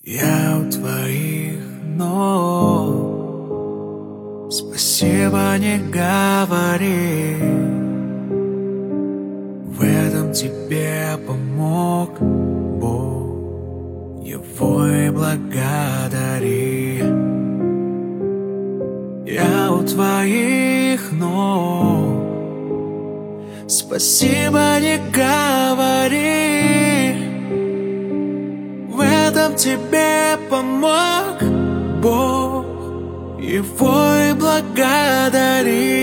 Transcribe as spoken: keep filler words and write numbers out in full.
Я у твоих ног. Спасибо не говори, в этом тебе помог Бог, его и благодари. Я у твоих ног. Спасибо не говори, в этом тебе помог Бог, его и благодари.